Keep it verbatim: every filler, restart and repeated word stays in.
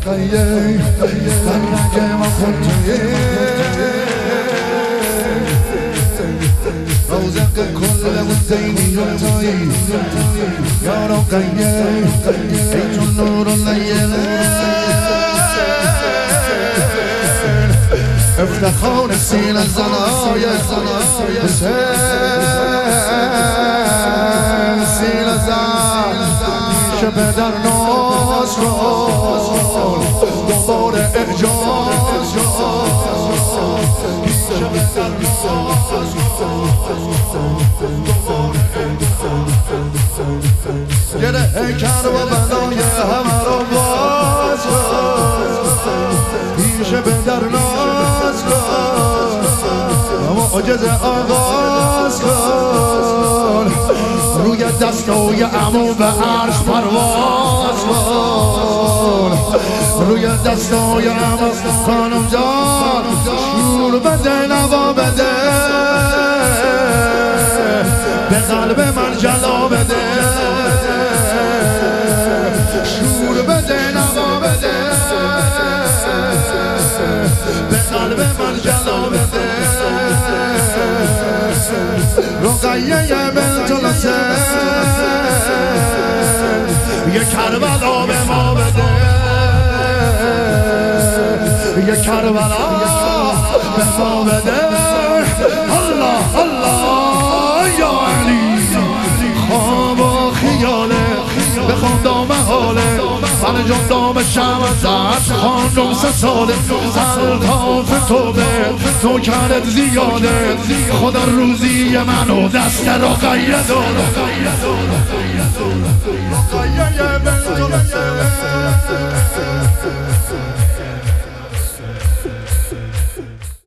رقیه در رنگ ما خودتویه روزق کل حسینی و تایی یا رقیه ای تو نور و لیله افتخار سیل زنای حسین سیل زن میشه به در ناز کن دوباره اعجاز میشه به در ناز کن گره کر و بنای همه رو باز کن میشه به در ناز کن معجز آغاز کن روی دستای عمو به عرش پرواز کن روی دستای عمو خانم جان شور بده نوا بده به قلب من جلا بده شور بده نوا بده به قلب من جلا بده رقیه بنت الحسین یه کربلا به ما بده یه کربلا به ما بده الله الله یا علی خواب و خیاله بخوام دام حاله من جان دام شمع زد خانم سه ساله الطاف توبه تو کرد زیاده خدا روزی منو دست رقیه داره رقیه بنت الحسین